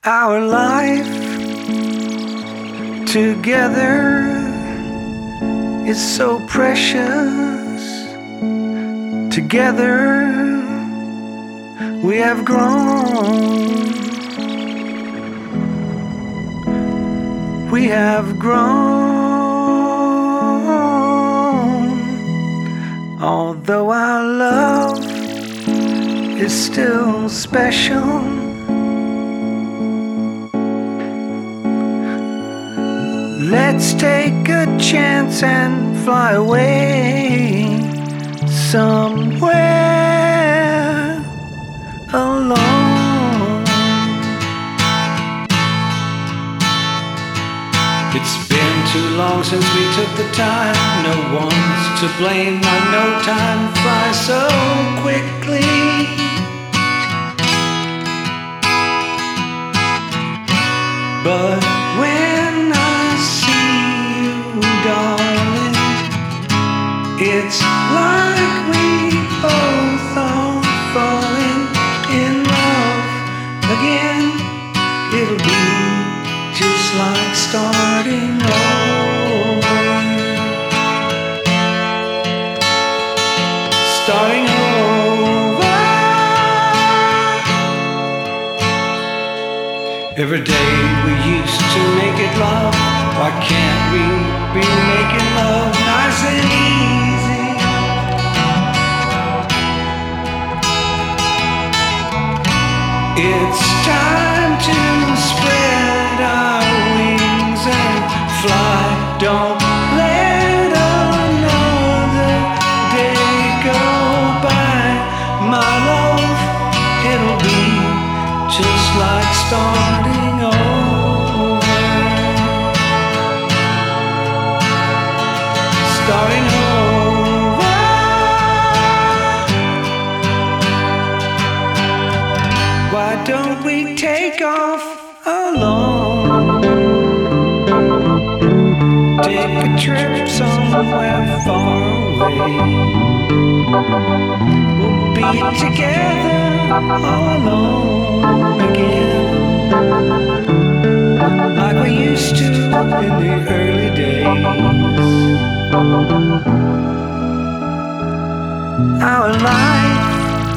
Our life together is so precious. Together we have grown. We have grown. Although our love is still special, let's take a chance and fly away somewhere alone. It's been too long since we took the time. No one's to blame. I know time flies so quickly. But when darling, it's like we both are falling in love again. It'll be just like starting over. Starting over. Every day we used to make it love. Why can't we be making love nice and easy? It's time to spread our wings and fly. Don't let another day go by. My love, it'll be just like starting over. Starting over. Why don't we take off alone? Take a trip somewhere far away. We'll be together all alone again, like we used to in the early days. Our life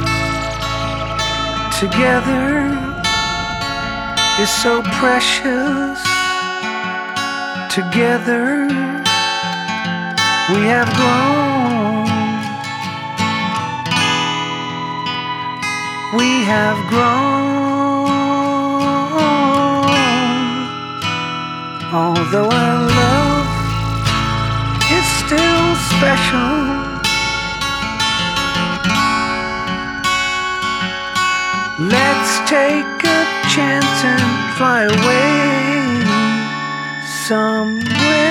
together is so precious. Together we have grown. We have grown. Although our love is still special, let's take a chance and fly away somewhere